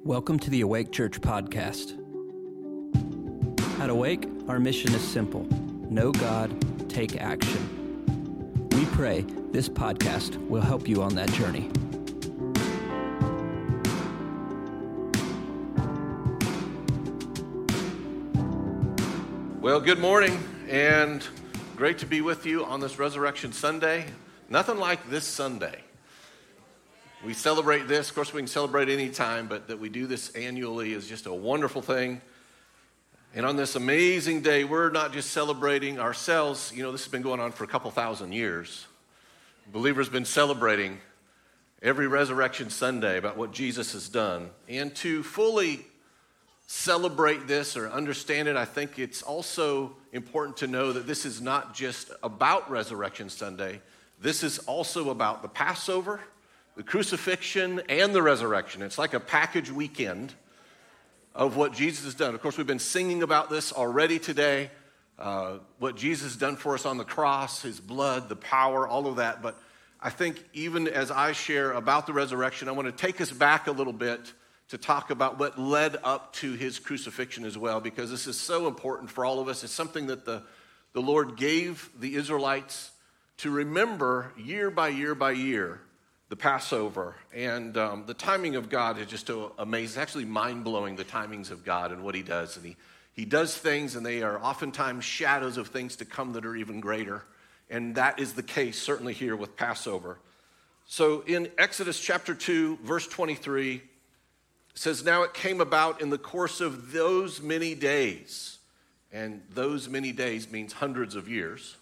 Welcome to the Awake Church podcast. At Awake, our mission is simple: know God, take action. We pray this podcast will help you on that journey. Well, good morning, and great to be with you on this Resurrection Sunday. Nothing like this Sunday. We celebrate this. Of course, we can celebrate any time, but that we do this annually is just a wonderful thing. And on this amazing day, we're not just celebrating ourselves. You know, this has been going on for a couple thousand years. Believers have been celebrating every Resurrection Sunday about what Jesus has done. And to fully celebrate this or understand it, I think it's also important to know that this is not just about Resurrection Sunday. This is also about the Passover, the crucifixion, and the resurrection. It's like a package weekend of what Jesus has done. Of course, we've been singing about this already today, what Jesus has done for us on the cross, his blood, the power, all of that. But I think even as I share about the resurrection, I want to take us back a little bit to talk about what led up to his crucifixion as well, because this is so important for all of us. It's something that the Lord gave the Israelites to remember year by year by year, the Passover. And the timing of God is just so amazing. It's actually mind-blowing, the timings of God and what he does. And he does things, and they are oftentimes shadows of things to come that are even greater. And that is the case certainly here with Passover. So in Exodus chapter 2, verse 23, it says, "Now it came about in the course of those many days," and those many days means hundreds of years,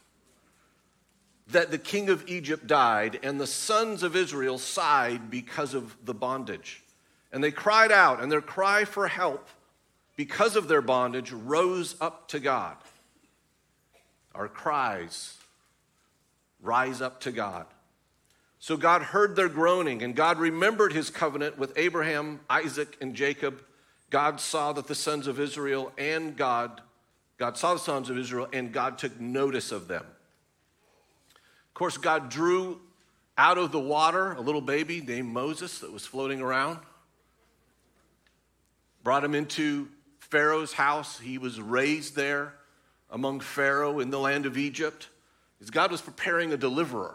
"that the king of Egypt died, and the sons of Israel sighed because of the bondage. And they cried out, and their cry for help because of their bondage rose up to God." Our cries rise up to God. "So God heard their groaning, and God remembered his covenant with Abraham, Isaac, and Jacob. God saw that the sons of Israel and God saw the sons of Israel, and God took notice of them." Of course, God drew out of the water a little baby named Moses that was floating around, brought him into Pharaoh's house. He was raised there among Pharaoh in the land of Egypt, because God was preparing a deliverer.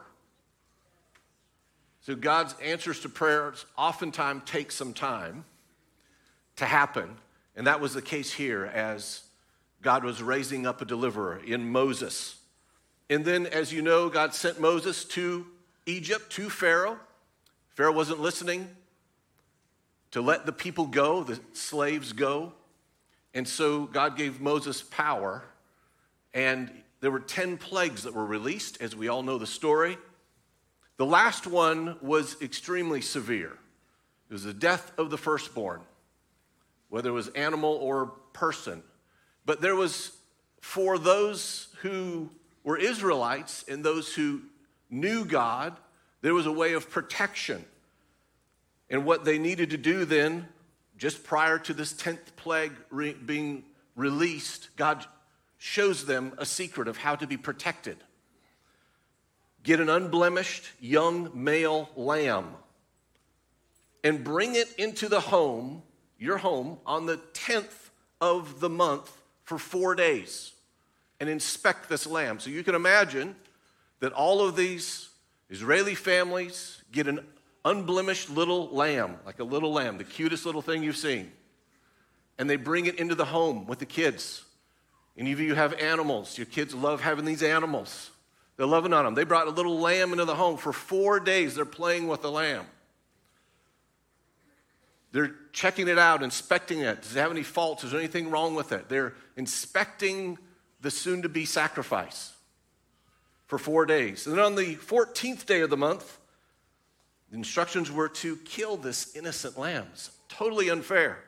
So God's answers to prayers oftentimes take some time to happen, and that was the case here as God was raising up a deliverer in Moses. And then, as you know, God sent Moses to Egypt, to Pharaoh. Pharaoh wasn't listening to let the people go, the slaves go. And so God gave Moses power, and there were 10 plagues that were released, as we all know the story. The last one was extremely severe. It was the death of the firstborn, whether it was animal or person. But there was, for those who were Israelites and those who knew God, there was a way of protection. And what they needed to do then, just prior to this 10th plague being released, God shows them a secret of how to be protected. Get an unblemished young male lamb and bring it into the home, your home, on the 10th of the month for 4 days. And inspect this lamb. So you can imagine that all of these Israeli families get an unblemished little lamb, like a little lamb, the cutest little thing you've seen. And they bring it into the home with the kids. Any of you have animals. Your kids love having these animals. They're loving on them. They brought a little lamb into the home. For 4 days, they're playing with the lamb. They're checking it out, inspecting it. Does it have any faults? Is there anything wrong with it? They're inspecting the soon-to-be sacrifice for 4 days. And then on the 14th day of the month, the instructions were to kill this innocent lamb. It's totally unfair.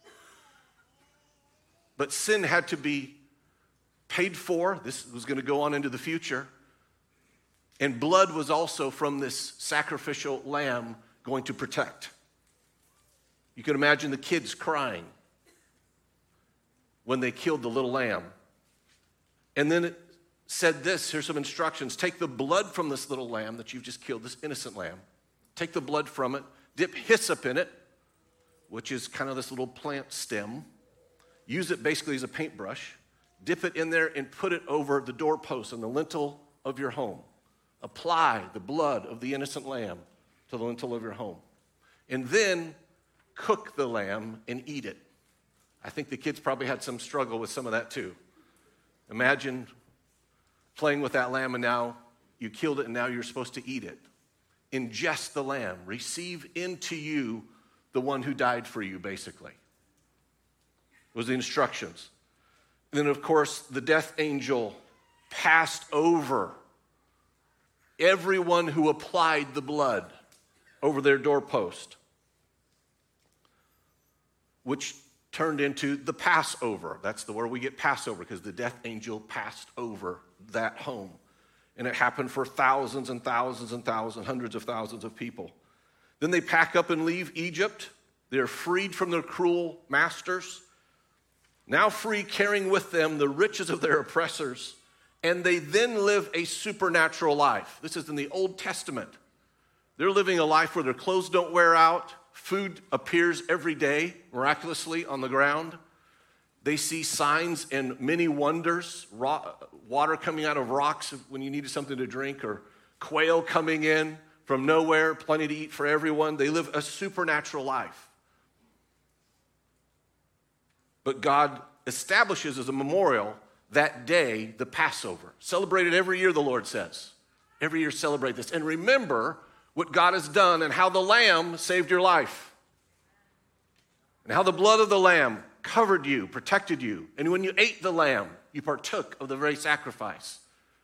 But sin had to be paid for. This was going to go on into the future. And blood was also from this sacrificial lamb going to protect. You can imagine the kids crying when they killed the little lamb. And then it said this, here's some instructions. Take the blood from this little lamb that you've just killed, this innocent lamb. Take the blood from it, dip hyssop in it, which is kind of this little plant stem. Use it basically as a paintbrush. Dip it in there and put it over the doorpost and the lintel of your home. Apply the blood of the innocent lamb to the lintel of your home. And then cook the lamb and eat it. I think the kids probably had some struggle with some of that too. Imagine playing with that lamb and now you killed it and now you're supposed to eat it. Ingest the lamb. Receive into you the one who died for you, basically. Was the instructions. And then, of course, the death angel passed over everyone who applied the blood over their doorpost, which turned into the Passover. That's the word we get Passover, because the death angel passed over that home. And it happened for thousands and thousands and thousands, hundreds of thousands of people. Then they pack up and leave Egypt. They're freed from their cruel masters, now free, carrying with them the riches of their oppressors, and they then live a supernatural life. This is in the Old Testament. They're living a life where their clothes don't wear out, food appears every day miraculously on the ground. They see signs and many wonders, water coming out of rocks when you needed something to drink, or quail coming in from nowhere, plenty to eat for everyone. They live a supernatural life. But God establishes as a memorial that day, the Passover. Celebrated every year, the Lord says. Every year celebrate this. And remember what God has done and how the lamb saved your life. And how the blood of the lamb covered you, protected you. And when you ate the lamb, you partook of the very sacrifice.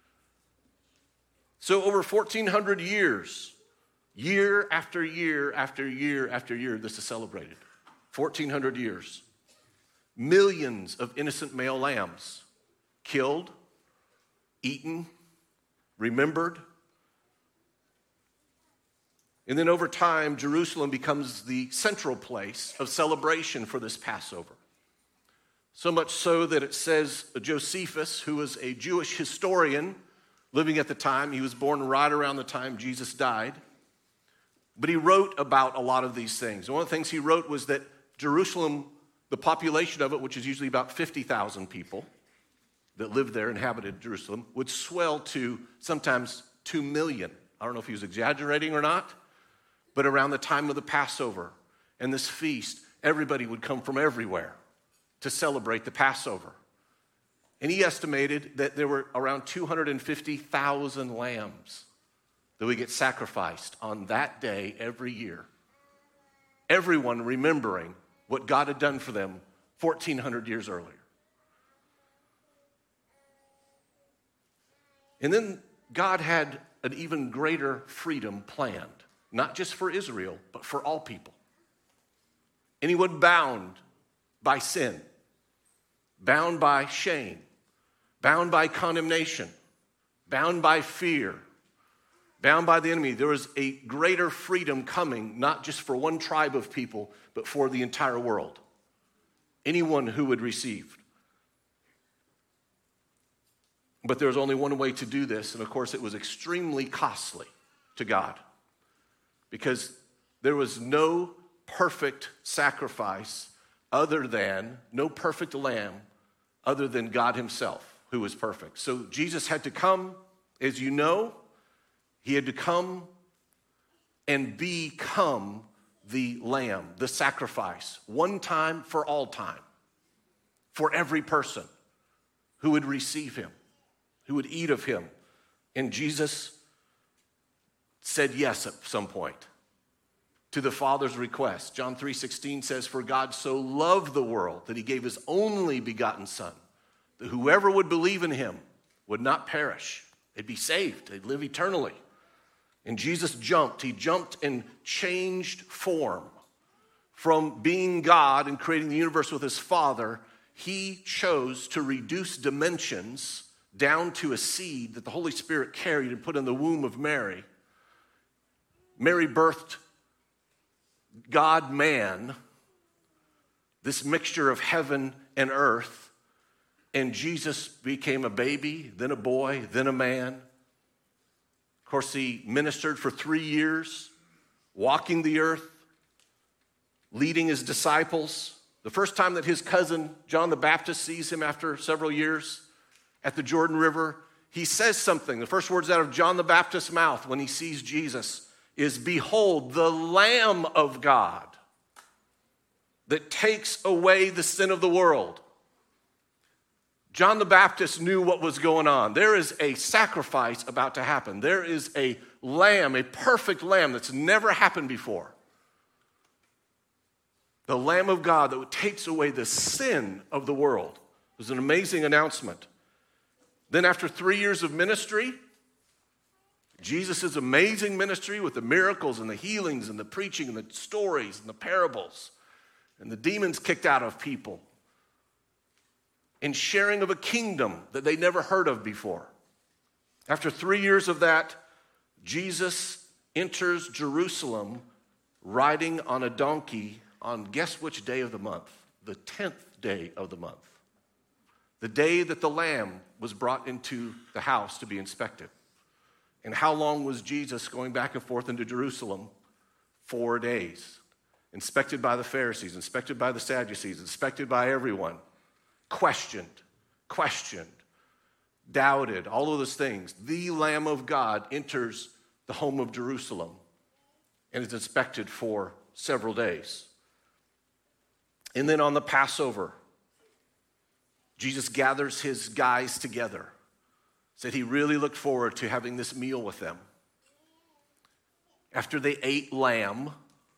So over 1,400 years, year after year after year after year, this is celebrated. 1,400 years. Millions of innocent male lambs killed, eaten, remembered. And then over time, Jerusalem becomes the central place of celebration for this Passover. So much so that it says Josephus, who was a Jewish historian living at the time, he was born right around the time Jesus died, but he wrote about a lot of these things. And one of the things he wrote was that Jerusalem, the population of it, which is usually about 50,000 people that lived there, inhabited Jerusalem, would swell to sometimes 2 million. I don't know if he was exaggerating or not, but around the time of the Passover and this feast, everybody would come from everywhere to celebrate the Passover. And he estimated that there were around 250,000 lambs that would get sacrificed on that day every year. Everyone remembering what God had done for them 1,400 years earlier. And then God had an even greater freedom planned, not just for Israel, but for all people. Anyone bound by sin, bound by shame, bound by condemnation, bound by fear, bound by the enemy, there was a greater freedom coming, not just for one tribe of people, but for the entire world. Anyone who would receive. But there was only one way to do this, and of course it was extremely costly to God, because there was no perfect sacrifice no perfect lamb other than God himself, who was perfect. So Jesus had to come, as you know, he had to come and become the lamb, the sacrifice, one time for all time, for every person who would receive him, who would eat of him. And Jesus said yes at some point to the Father's request. John 3:16 says, "For God so loved the world that he gave his only begotten Son, that whoever would believe in him would not perish. They'd be saved. They'd live eternally." And Jesus jumped. He jumped and changed form. From being God and creating the universe with his Father, he chose to reduce dimensions down to a seed that the Holy Spirit carried and put in the womb of Mary. Mary birthed God-man, this mixture of heaven and earth, and Jesus became a baby, then a boy, then a man. Of course, he ministered for 3 years, walking the earth, leading his disciples. The first time that his cousin, John the Baptist, sees him after several years at the Jordan River, he says something. The first words out of John the Baptist's mouth when he sees Jesus is, "Behold, the Lamb of God that takes away the sin of the world." John the Baptist knew what was going on. There is a sacrifice about to happen. There is a lamb, a perfect lamb that's never happened before. The Lamb of God that takes away the sin of the world. It was an amazing announcement. Then after 3 years of ministry, Jesus' amazing ministry with the miracles and the healings and the preaching and the stories and the parables and the demons kicked out of people and sharing of a kingdom that they never heard of before. After 3 years of that, Jesus enters Jerusalem riding on a donkey on guess which day of the month? The 10th day of the month. The day that the lamb was brought into the house to be inspected. And how long was Jesus going back and forth into Jerusalem? 4 days. Inspected by the Pharisees, inspected by the Sadducees, inspected by everyone. Questioned, doubted, all of those things. The Lamb of God enters the home of Jerusalem and is inspected for several days. And then on the Passover, Jesus gathers his guys together. Said he really looked forward to having this meal with them. After they ate lamb,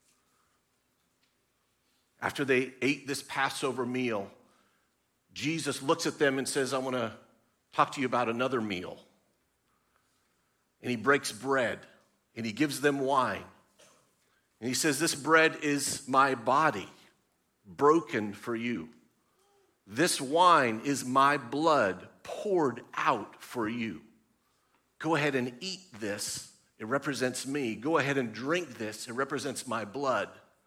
after they ate this Passover meal, Jesus looks at them and says, "I want to talk to you about another meal." And he breaks bread and he gives them wine. And he says, "This bread is my body, broken for you. This wine is my blood poured out for you. Go ahead and eat this. It represents me. Go ahead and drink this. It represents my blood.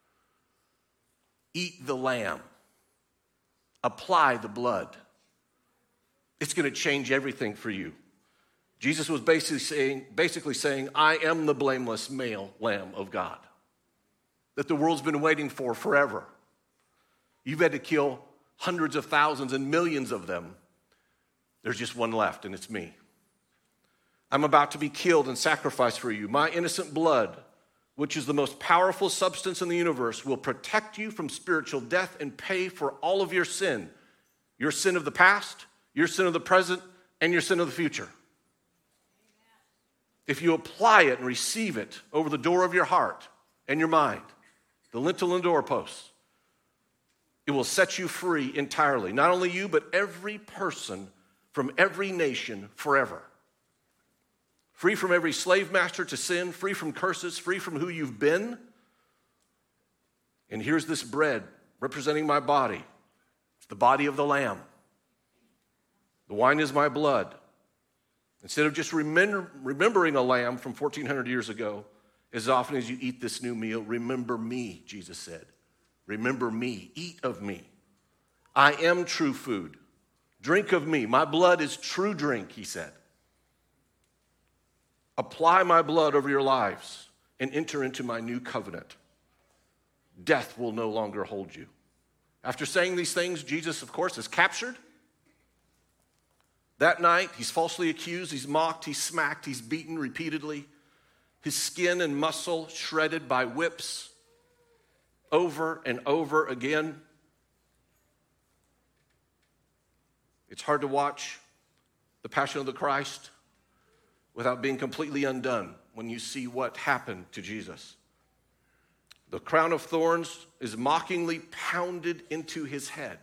Eat the lamb. Apply the blood. It's going to change everything for you." Jesus was basically saying, "I am the blameless male lamb of God that the world's been waiting for forever. You've had to kill hundreds of thousands and millions of them. There's just one left, and it's me. I'm about to be killed and sacrificed for you. My innocent blood, which is the most powerful substance in the universe, will protect you from spiritual death and pay for all of your sin of the past, your sin of the present, and your sin of the future. If you apply it and receive it over the door of your heart and your mind, the lintel and doorposts, it will set you free entirely. Not only you, but every person from every nation forever. Free from every slave master to sin, free from curses, free from who you've been. And here's this bread representing my body. It's the body of the Lamb. The wine is my blood. Instead of just remembering a lamb from 1,400 years ago, as often as you eat this new meal, remember me, Jesus said. Remember me. Eat of me. I am true food. Drink of me. My blood is true drink, he said. Apply my blood over your lives and enter into my new covenant. Death will no longer hold you. After saying these things, Jesus, of course, is captured. That night, he's falsely accused, he's mocked, he's smacked, he's beaten repeatedly. His skin and muscle shredded by whips over and over again. It's hard to watch the Passion of the Christ without being completely undone when you see what happened to Jesus. The crown of thorns is mockingly pounded into his head.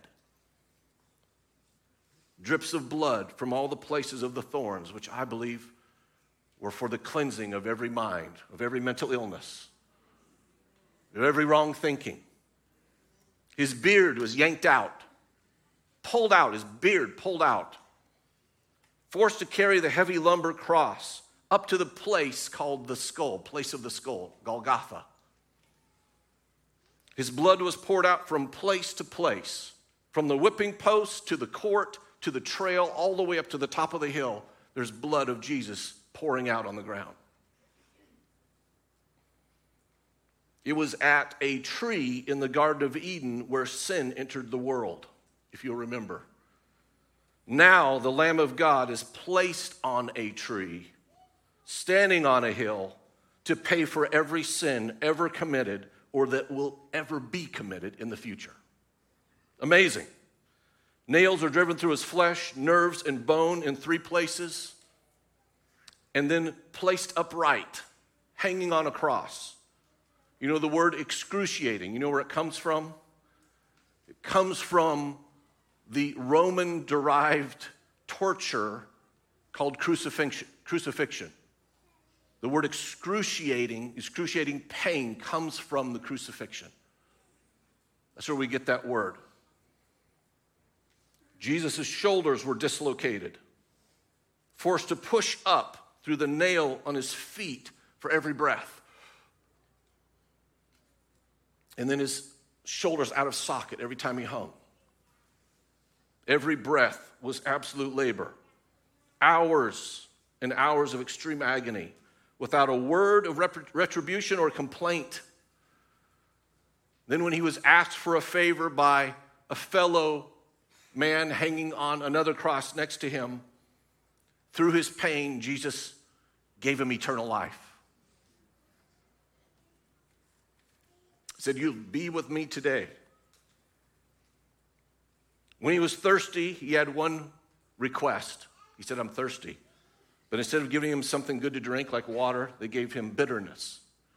Drips of blood from all the places of the thorns, which I believe were for the cleansing of every mind, of every mental illness, of every wrong thinking. His beard was yanked out, pulled out, his beard pulled out. Forced to carry the heavy lumber cross up to the place called the skull, place of the skull, Golgotha. His blood was poured out from place to place, from the whipping post to the court to the trail, all the way up to the top of the hill. There's blood of Jesus pouring out on the ground. It was at a tree in the Garden of Eden where sin entered the world, if you'll remember. Now the Lamb of God is placed on a tree, standing on a hill, to pay for every sin ever committed or that will ever be committed in the future. Amazing. Nails are driven through his flesh, nerves and bone in 3 places, and then placed upright, hanging on a cross. You know the word excruciating, you know where it comes from? It comes from the Roman-derived torture called crucifixion. The word excruciating pain comes from the crucifixion. That's where we get that word. Jesus' shoulders were dislocated, forced to push up through the nail on his feet for every breath. And then his shoulders out of socket every time he hung. Every breath was absolute labor. Hours and hours of extreme agony without a word of retribution or complaint. Then when he was asked for a favor by a fellow man hanging on another cross next to him, through his pain, Jesus gave him eternal life. He said, "You'll be with me today." When he was thirsty, he had one request. He said, "I'm thirsty." But instead of giving him something good to drink like water, they gave him bitterness,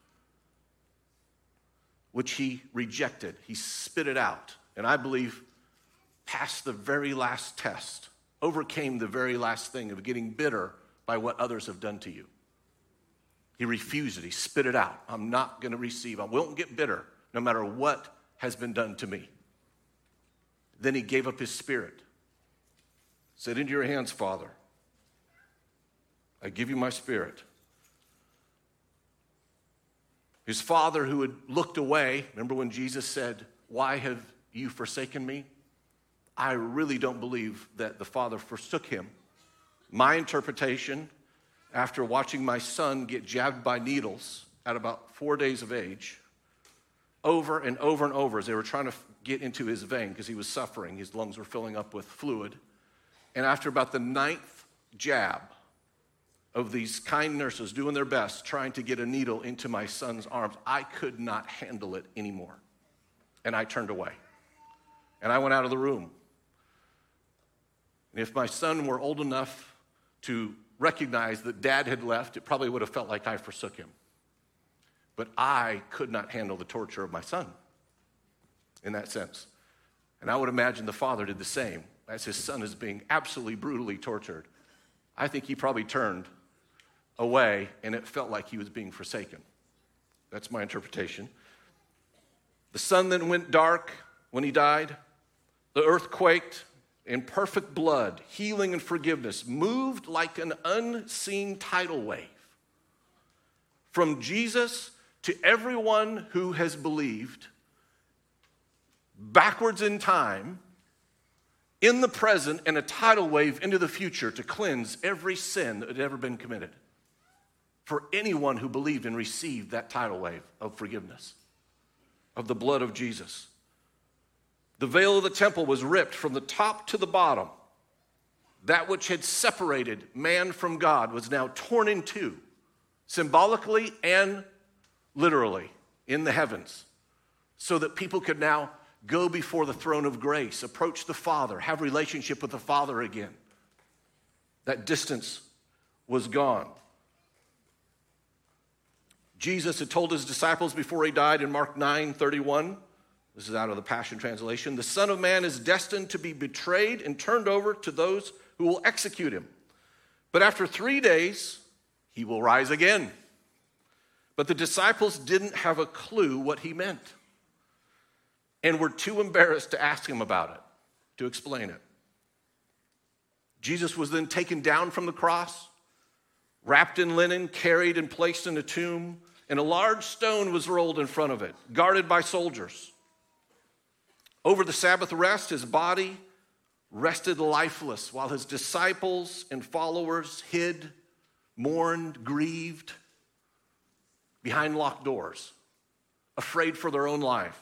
which he rejected. He spit it out. And I believe passed the very last test, overcame the very last thing of getting bitter by what others have done to you. He refused it. He spit it out. I'm not going to receive. I won't get bitter no matter what has been done to me. Then he gave up his spirit. Said, "Into your hands, Father. I give you my spirit." His father, who had looked away, remember when Jesus said, "Why have you forsaken me?" I really don't believe that the father forsook him. My interpretation, after watching my son get jabbed by needles at about 4 days of age, over and over and over as they were trying to get into his vein because he was suffering. His lungs were filling up with fluid. And after about the 9th jab of these kind nurses doing their best, trying to get a needle into my son's arms, I could not handle it anymore. And I turned away. And I went out of the room. And if my son were old enough to recognize that Dad had left, it probably would have felt like I forsook him. But I could not handle the torture of my son in that sense. And I would imagine the father did the same as his son is being absolutely brutally tortured. I think he probably turned away and it felt like he was being forsaken. That's my interpretation. The sun then went dark when he died. The earth quaked. In perfect blood, healing and forgiveness moved like an unseen tidal wave from Jesus to everyone who has believed, backwards in time, in the present, and a tidal wave into the future to cleanse every sin that had ever been committed. For anyone who believed and received that tidal wave of forgiveness, of the blood of Jesus. The veil of the temple was ripped from the top to the bottom. That which had separated man from God was now torn in two, symbolically and literally, in the heavens, so that people could now go before the throne of grace, approach the Father, have relationship with the Father again. That distance was gone. Jesus had told his disciples before he died in Mark 9:31, this is out of the Passion Translation, "The Son of Man is destined to be betrayed and turned over to those who will execute him. But after 3 days, he will rise again." But the disciples didn't have a clue what he meant and were too embarrassed to ask him about it, to explain it. Jesus was then taken down from the cross, wrapped in linen, carried and placed in a tomb, and a large stone was rolled in front of it, guarded by soldiers. Over the Sabbath rest, his body rested lifeless while his disciples and followers hid, mourned, grieved behind locked doors afraid for their own life.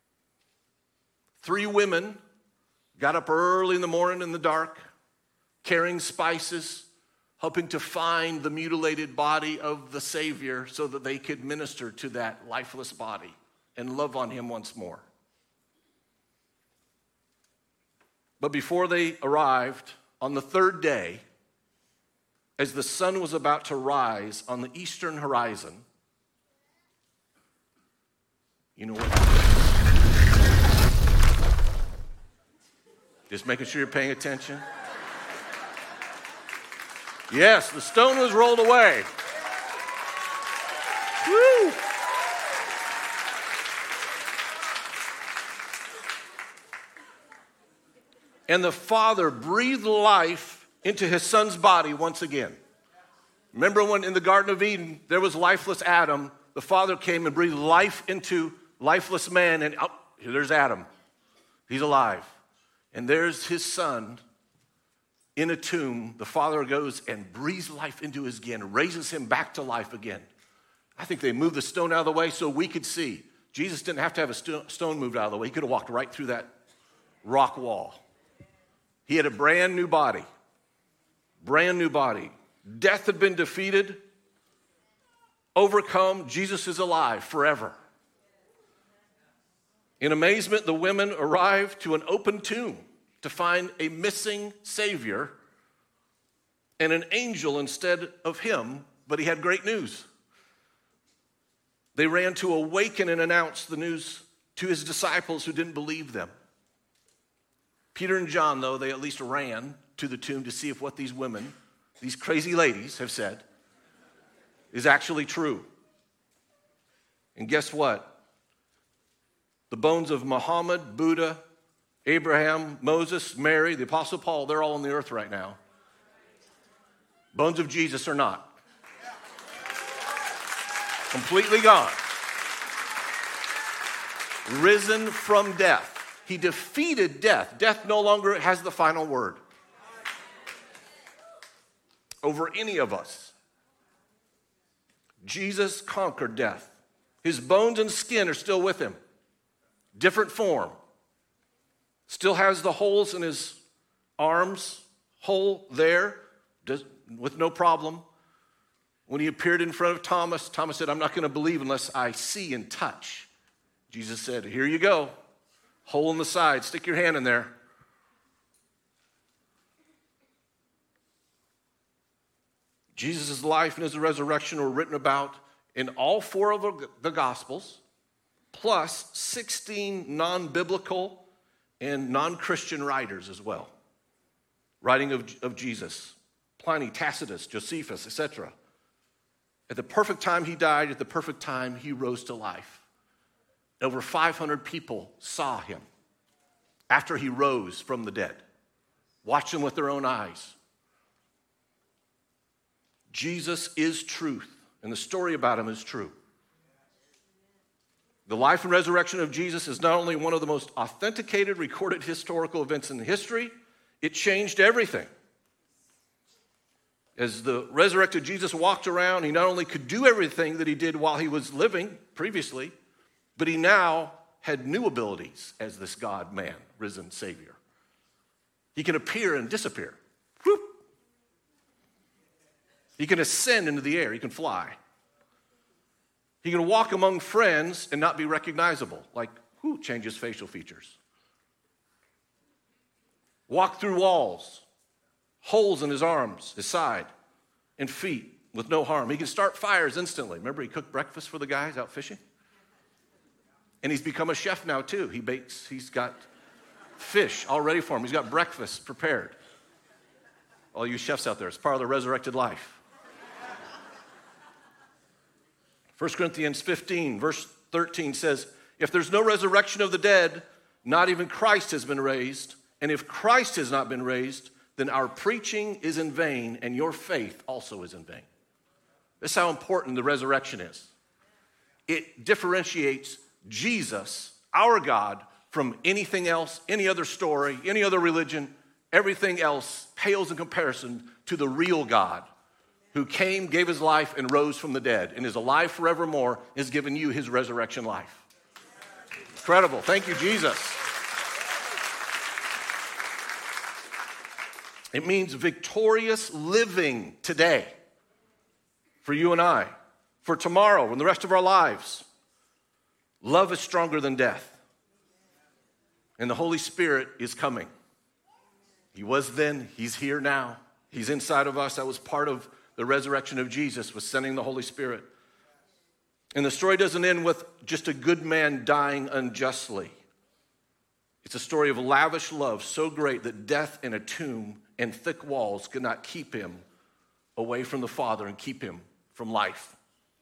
3 women got up early in the morning in the dark, carrying spices, hoping to find the mutilated body of the Savior so that they could minister to that lifeless body and love on him once more. But before they arrived, on the 3rd day, as the sun was about to rise on the eastern horizon, you know what happened? Just making sure you're paying attention. Yes, the stone was rolled away. Woo! And the Father breathed life into his Son's body once again. Remember when in the Garden of Eden, there was lifeless Adam. The Father came and breathed life into lifeless man, and there's Adam. He's alive. And there's his Son in a tomb. The Father goes and breathes life into his again, raises him back to life again. I think they moved the stone out of the way so we could see. Jesus didn't have to have a stone moved out of the way. He could have walked right through that rock wall. He had a brand new body. Brand new body. Death had been defeated, overcome. Jesus is alive forever. In amazement, the women arrived to an open tomb to find a missing Savior and an angel instead of him, but he had great news. They ran to awaken and announce the news to his disciples who didn't believe them. Peter and John, though, they at least ran to the tomb to see if what these women, these crazy ladies have said, is actually true. And guess what? The bones of Muhammad, Buddha, Abraham, Moses, Mary, the Apostle Paul, they're all on the earth right now. Bones of Jesus are not. Completely gone. Risen from death. He defeated death. Death no longer has the final word over any of us. Jesus conquered death. His bones and skin are still with him. Different form. Still has the holes in his arms, hole there, with no problem. When he appeared in front of Thomas, Thomas said, I'm not going to believe unless I see and touch. Jesus said, here you go. Hole in the side, stick your hand in there. Jesus' life and his resurrection were written about in all 4 of the Gospels, plus 16 non-biblical and non-Christian writers as well, writing of Jesus. Pliny, Tacitus, Josephus, etc. At the perfect time he died, at the perfect time he rose to life. Over 500 people saw him after he rose from the dead, watched him with their own eyes. Jesus is truth, and the story about him is true. The life and resurrection of Jesus is not only one of the most authenticated, recorded historical events in history, it changed everything. As the resurrected Jesus walked around, he not only could do everything that he did while he was living previously, but he now had new abilities as this God-man, risen Savior. He can appear and disappear. Whoop. He can ascend into the air. He can fly. He can walk among friends and not be recognizable, like, change his facial features. Walk through walls, holes in his arms, his side, and feet with no harm. He can start fires instantly. Remember, he cooked breakfast for the guys out fishing? And he's become a chef now, too. He bakes, he's got fish all ready for him. He's got breakfast prepared. All you chefs out there, it's part of the resurrected life. 1 Corinthians 15, verse 13 says, if there's no resurrection of the dead, not even Christ has been raised. And if Christ has not been raised, then our preaching is in vain, and your faith also is in vain. This is how important the resurrection is. It differentiates Jesus, our God, from anything else, any other story, any other religion. Everything else pales in comparison to the real God who came, gave his life, and rose from the dead, and is alive forevermore, has given you his resurrection life. Incredible. Thank you, Jesus. It means victorious living today for you and I, for tomorrow and the rest of our lives. Love is stronger than death. And the Holy Spirit is coming. He was then, he's here now. He's inside of us. That was part of the resurrection of Jesus, was sending the Holy Spirit. And the story doesn't end with just a good man dying unjustly. It's a story of lavish love so great that death in a tomb and thick walls could not keep him away from the Father and keep him from life.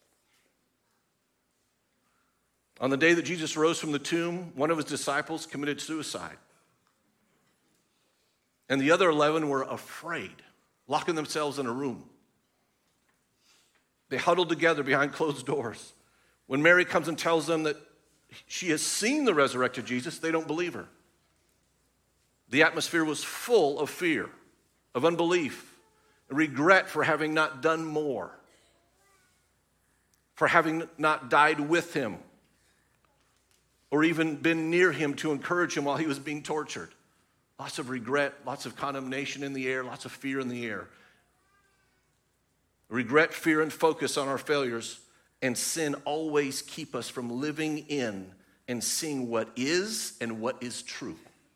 On the day that Jesus rose from the tomb, one of his disciples committed suicide. And the other 11 were afraid, locking themselves in a room. They huddled together behind closed doors. When Mary comes and tells them that she has seen the resurrected Jesus, they don't believe her. The atmosphere was full of fear, of unbelief, regret for having not done more, for having not died with him, or even been near him to encourage him while he was being tortured. Lots of regret, lots of condemnation in the air, lots of fear in the air. Regret, fear, and focus on our failures and sin always keep us from living in and seeing what is and what is true.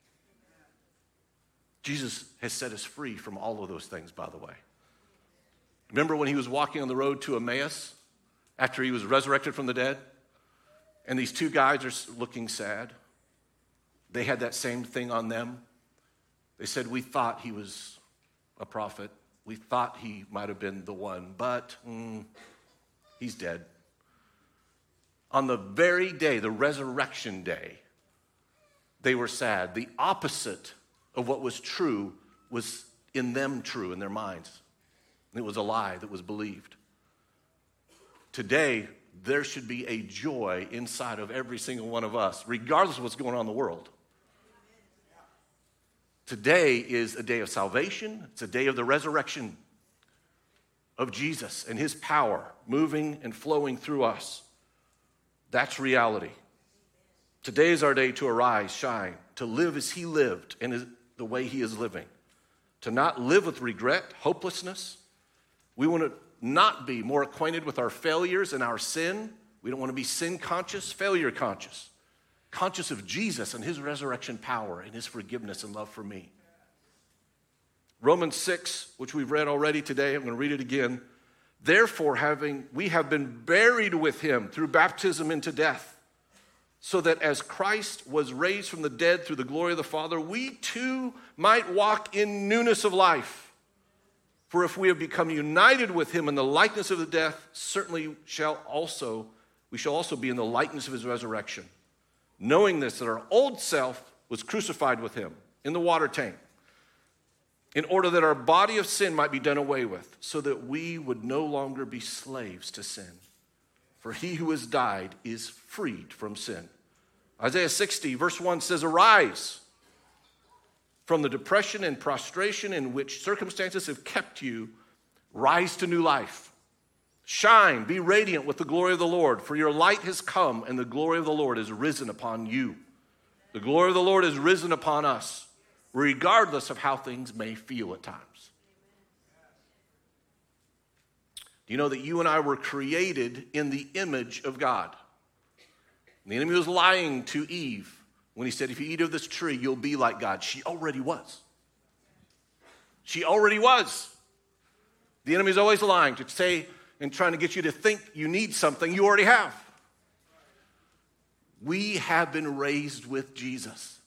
Jesus has set us free from all of those things, by the way. Remember when he was walking on the road to Emmaus after he was resurrected from the dead? And these two guys are looking sad. They had that same thing on them. They said, we thought he was a prophet. We thought he might have been the one, but he's dead. On the very day, the resurrection day, they were sad. The opposite of what was true was in them true, in their minds. It was a lie that was believed. Today, there should be a joy inside of every single one of us, regardless of what's going on in the world. Today is a day of salvation. It's a day of the resurrection of Jesus and his power moving and flowing through us. That's reality. Today is our day to arise, shine, to live as he lived and the way he is living. To not live with regret, hopelessness. We want to not be more acquainted with our failures and our sin. We don't want to be sin conscious, failure conscious. Conscious of Jesus and his resurrection power and his forgiveness and love for me. Romans 6, which we've read already today, I'm going to read it again. Therefore, we have been buried with him through baptism into death, so that as Christ was raised from the dead through the glory of the Father, we too might walk in newness of life. For if we have become united with him in the likeness of the death, certainly we shall also be in the likeness of his resurrection. Knowing this, that our old self was crucified with him in the water tank, in order that our body of sin might be done away with, so that we would no longer be slaves to sin. For he who has died is freed from sin. Isaiah 60, verse 1 says, arise from the depression and prostration in which circumstances have kept you. Rise to new life. Shine, be radiant with the glory of the Lord, for your light has come and the glory of the Lord is risen upon you. The glory of the Lord is risen upon us, regardless of how things may feel at times. Do you know that you and I were created in the image of God? And the enemy was lying to Eve when he said, if you eat of this tree, you'll be like God. She already was. She already was. The enemy's always lying to say and trying to get you to think you need something you already have. We have been raised with Jesus.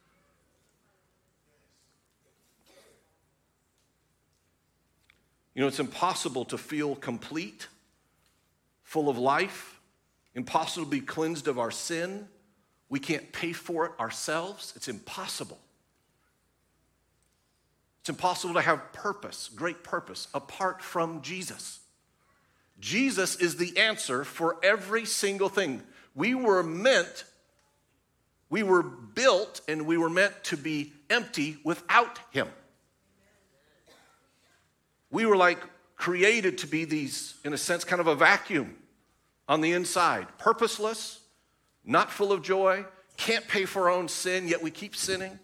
You know, it's impossible to feel complete, full of life, impossible to be cleansed of our sin. We can't pay for it ourselves. It's impossible. It's impossible to have purpose, great purpose, apart from Jesus. Jesus is the answer for every single thing. We were built, and we were meant to be empty without him. We were like created to be these, in a sense, kind of a vacuum on the inside. Purposeless, not full of joy, can't pay for our own sin, yet we keep sinning?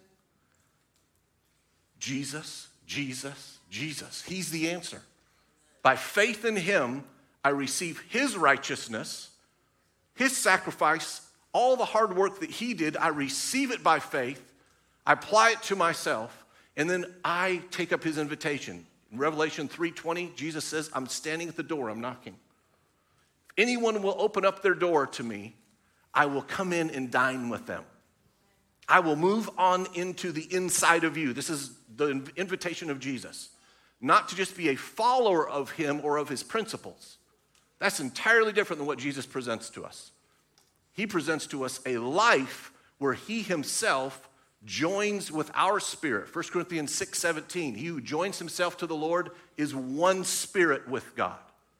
Jesus, Jesus, Jesus. He's the answer. By faith in him, I receive his righteousness, his sacrifice, all the hard work that he did, I receive it by faith, I apply it to myself, and then I take up his invitation. In Revelation 3:20, Jesus says, I'm standing at the door, I'm knocking. If anyone will open up their door to me, I will come in and dine with them. I will move on into the inside of you. This is the invitation of Jesus. Not to just be a follower of him or of his principles. That's entirely different than what Jesus presents to us. He presents to us a life where he himself joins with our spirit. 1 Corinthians 6:17, he who joins himself to the Lord is one spirit with God.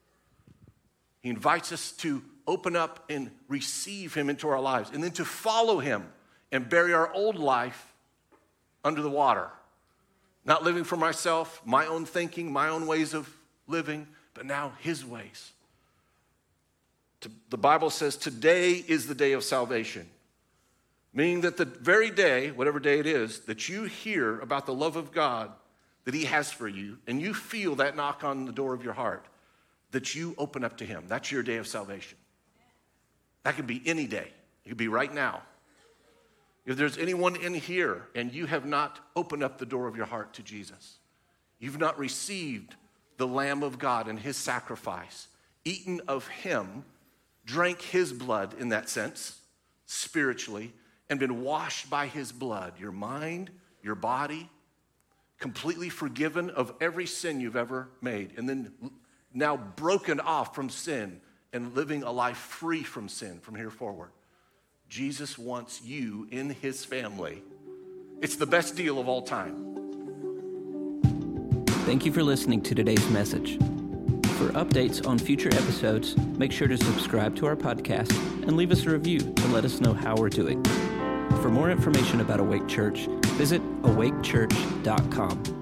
He invites us to open up and receive him into our lives, and then to follow him and bury our old life under the water. Not living for myself, my own thinking, my own ways of living, but now his ways. The Bible says today is the day of salvation. Meaning that the very day, whatever day it is, that you hear about the love of God that he has for you, and you feel that knock on the door of your heart, that you open up to him. That's your day of salvation. That could be any day. It could be right now. If there's anyone in here and you have not opened up the door of your heart to Jesus, you've not received the Lamb of God and his sacrifice, eaten of him, drank his blood in that sense, spiritually, and been washed by his blood, your mind, your body, completely forgiven of every sin you've ever made, and then now broken off from sin and living a life free from sin from here forward. Jesus wants you in his family. It's the best deal of all time. Thank you for listening to today's message. For updates on future episodes, make sure to subscribe to our podcast and leave us a review to let us know how we're doing. For more information about Awake Church, visit awakechurch.com.